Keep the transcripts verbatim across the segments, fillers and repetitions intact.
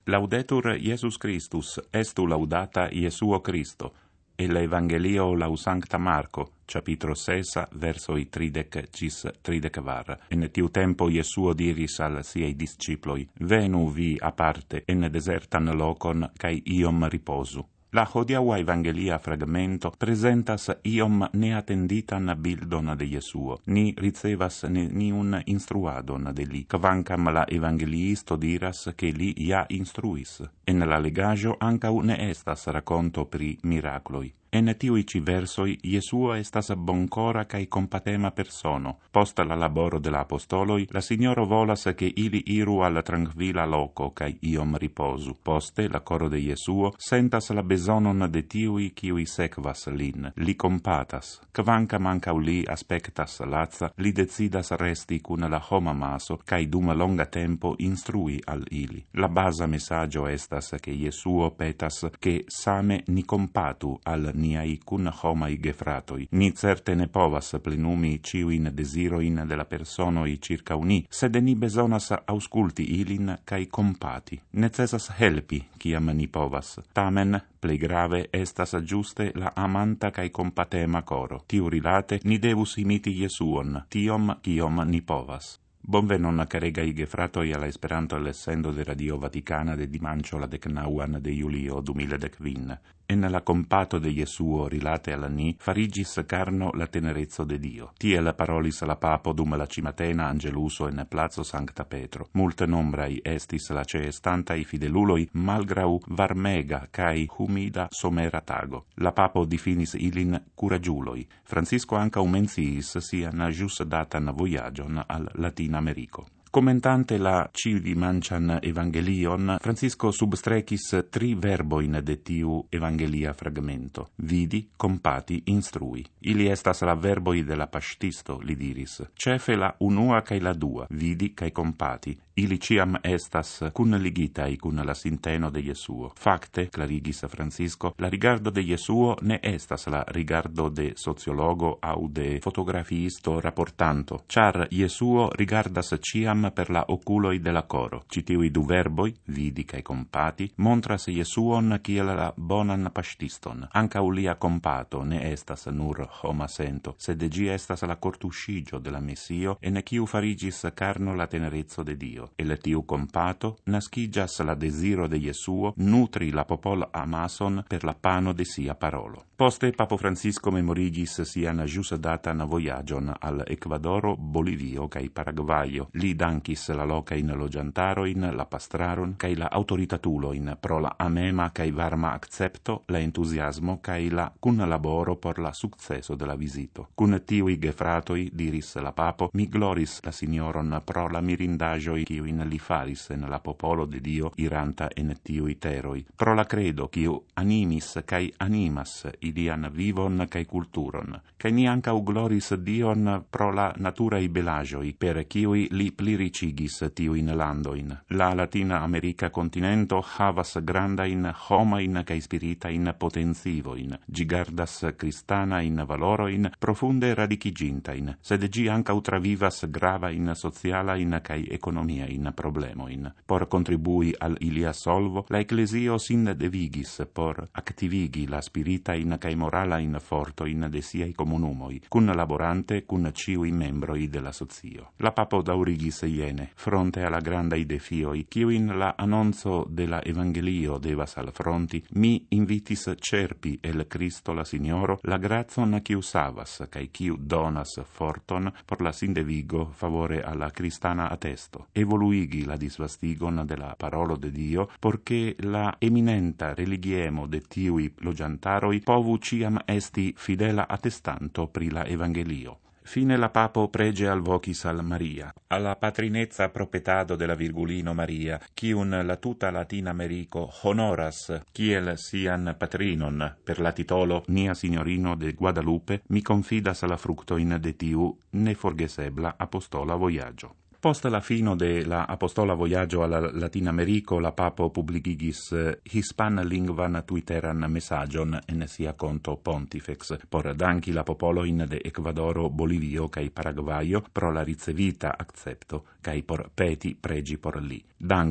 Laudetur Iesus Christus, estu laudata Iesuo Christo. El Evangelio lau Sancta Marco, capitro sesa, versoi tridec gis tridec var. En tiu tempo Iesuo diris al siei disciploi, venu vi aparte en desertan locon, cae iom riposu. La hodiaua Evangelia fragmento presentas iom neattenditan bildon de Iesuo. Ni ricevas neniun instruadon de li, kvankam la Evangeliisto diras che li ja instruis. En la legajo ancau ne estas raconto pri miracloi. En tiui ci versoi, Iesuo estas boncora cae compatema persono. Post la laboro de la apostoloi, la Signoro volas che ili iru al tranquilla loco cae iom riposu. Poste, la coro de Iesuo sentas la besonon de tiui kiui sekvas lin. Li compatas. Kvankam ancau li aspectas laza, li decidas resti cun la homa maso cae dum longa tempo instrui al ili. La basa messaggio estas che Iesuo petas che same ni compatu al niai cun homai gefratoi. Ni certe ne povas plenumi ciuin desiroin de la personoi circa uni, sed ni besonas ausculti ilin cae compati. Necessas helpi, ciam ni povas. Tamen, plei grave estas giuste la amanta cae compatema coro. Tiu rilate ni devus imiti Iesuon, tiom ciom ni povas. Bonvenon caregai gefratoi alla Esperanto lessendo de Radio Vaticana de dimancio la decnauan de Julio duemiladecvin. En la compato de Iesuo rilate alla ni farigis carno la tenerezzo de Dio. Tiel parolis la papo dum la cimatena angeluso en plazo Sancta Petro. Multe nombrai estis la ceestantai fideluloi malgrau varmega cae humida somera tago. La papo difinis ilin curagiuloi. Francisco anca menciis sian jus datan voyagion al Latin Americo. Commentante la ciudimancian Evangelion, Francisco substrecis tri verboin de tiu Evangelia fragmento. Vidi, compati, instrui. Ili estas la verboi de la pastisto, li diris. Cefe la unua cae la dua, vidi cae compati. Ili ciam estas cun ligitai cun la sinteno de Iesuo. Facte, clarigis Francisco, la rigardo de Iesuo ne estas la rigardo de sociologo au de fotografiisto rapportanto, char Iesuo rigardas ciam per la oculoi de la coro. Citiui du verboi, vidi cae compati, montras Iesuon kiel la bonan pastiston. Anca lia compato ne estas nur homa sento, sed gi estas la cortuscigio de la Messio, en ciu farigis carno la tenerezzo de Dio. El tiu compato nascigas la desiro de Iesuo nutri la popol amason per la pano de sia parolo. Poste Papo Francisco memorigis sian jus datan voyagion al Ecuadoro, Bolivio cae Paraguaio. Li dankis la locain logiantaroin, la pastraron, cae la autoritatuloin pro la amema cae varma accepto, la entusiasmo cae la cun laboro por la successo de la visito. Cun tiui gefratoi, diris la Papo, mi gloris la Signoron pro la mirindagioi ciuin li faris en la popolo de Dio iranta en tiui teroi, pro la credo ciu animis cae animas ilian vivon cae culturon, cae ni ancau gloris Dion pro la naturae belagioi, per ciui li pliricigis tiuin landoin. La Latina America continento havas grandain homain cae spiritain potenzivoin, gi gardas cristanain valoroin profunde radicigintain, sed gi ancau travivas gravain socialain cae economiain problemoin. Por contribui al ilia solvo, la Ecclesio sin devigis por activigi la spiritain cae moralain fortoin de siai comunumoi, cun laborante cun ciui membroi de la socio. La Papo daurigis iene, fronte alla grandai defioi, ciuin la annonzo de la Evangelio devas al fronti, mi invitis cerpi el Cristo la Signoro la grazon ciu savas, cae ciu donas forton por la sindevigo favore alla cristana attesto. Evoluigi la disvastigon de la parolo de Dio, porche la eminenta religiemo de tiui logiantaroi povu ciam esti fidela attestanto pri la Evangelio. Fine la Papo prege alvocis al Maria, alla patrinezza propetado de la Virgulino Maria, cium la tuta Latin Americo honoras, kiel sian patrinon, per la titolo Nia Signorino de Guadalupe, mi confidas la fructoin de tiu neforgesebla apostola voyaggio. Post la fino de la apostola voyaggio al Latin Americo, la Papo publicigis hispan lingvan twitteran messagion en sia conto Pontifex, por danki la popoloin de Ecuadoro, Bolivio cae Paraguaio pro la ricevita accepto, cae por peti pregi por li. Dankon,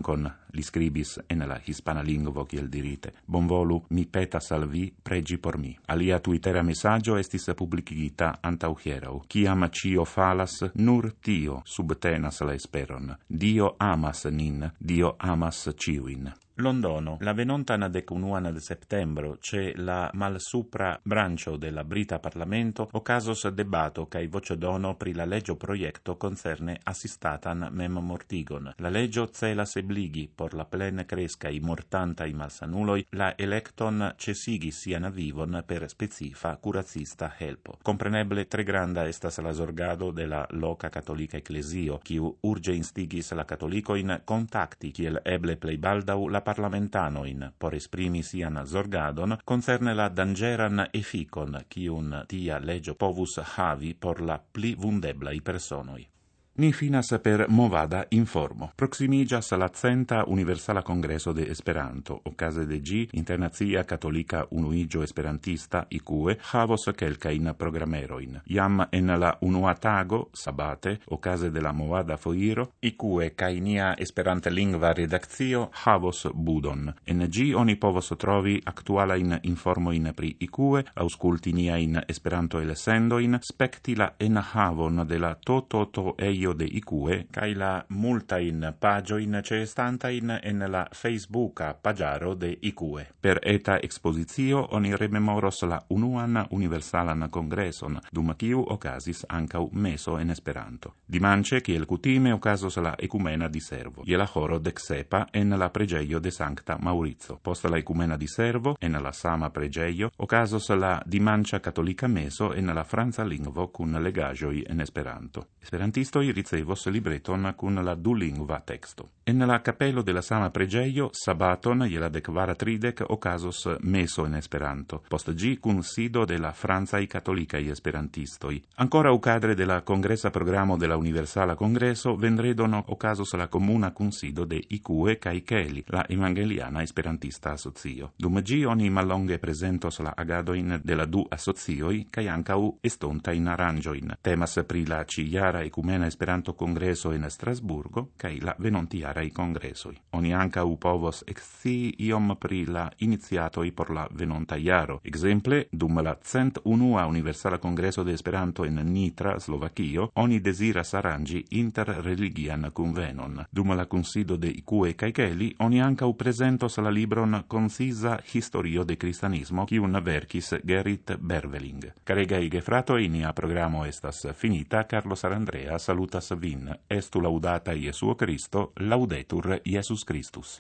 li scribis en la hispana lingvo kiel dirite. Bonvolu mi petas al vi pregi por mi. Alia Twittera messaggio estis publicigita antau hieraŭ. Kiam cio falas, nur tio subtenas la esperon. Dio amas nin, Dio amas ciuin. Londono, la venontan decunuan de septembro, ce la malsupra brancio de la Brita Parlamento ocasos debato cae vocedono pri la legio proiecto concerne assistatan mem mortigon. La legio celas ebligi por la plen crescai mortantai malsanuloi la electon cesigi sian vivon per specifa curacista helpo. Compreneble tre granda estas la zorgado de la loca catolica ecclesio, quiu urge instigis la catolicoin contacti kiel eble plei baldau la parlamentanoin por esprimi sian zorgadon concerne la dangeran efficon quiun tia legio povus havi por la pli vundeblai personoi. Ni finas per movada informo. Proximigas la centa Universala Congreso de Esperanto. Ocase de gi, Internazia Catolica Unuigio Esperantista, I C U E, havos kelkain programeroin. Iam en la unua tago, sabate, ocase de la movada foiro, I C U E kai nia esperante lingva redakcio havos budon. En gi oni povos trovi aktualain informoin pri I C U E, auskulti niain Esperanto elsendoin, spekti la enhavon de la to-to-to eio de I C U E, cae la multain pagioin ceestantain en la Facebooka pagiaro de I C U E. Per eta expositio oni rememoros la unuan universalan congreson, dum quiu ocasis ancau meso en Esperanto. Dimanche, kiel kutime, ocasos la ecumena di servo, je la horo dexepa en la pregeio de Sancta Maurizio. Post la ecumena di servo, en la sama pregeio, ocasos la dimancia catolica meso en la franza lingvo cun legagioi en Esperanto. Esperantistoi ricevos libreton cun la dulingva texto. En la capello de la sama pregeio, sabaton, je la decvara tridec, ocasos meso en Esperanto. Post gi cun sido de la franzai catholicai esperantistoi. Ancora ucadre de la congressa programo de la Universala Congreso, vendredon ocasos la comuna cunsido de I C U E cae Cheli, la Evangeliana Esperantista Asocio. Dum gi oni mallonge presentos la agadoin de la du asocioi, cae ancau estontain arrangioin. Temas pri la ciara ecumena Esperanto Congreso en Strasburgo, cae la venontiarai congresoi. Oni ancau povos excii iom pri la iniziatoi por la venonta iaro. Exemple, dum la cent unua Universala Congreso de Esperanto en Nitra, Slovakio, oni desiras arrangi interreligian convenon. Dum la consido de I C U E cae Cheli, oni ancau presentos la libron Concisa Historio de Cristianismo, quiun verkis Gerrit Berveling. Caregai gefratoi, nia programo estas finita. Carlos Arandrea salutas vin. Estu laudata Iesuo Christo, laudetur Iesus Christus.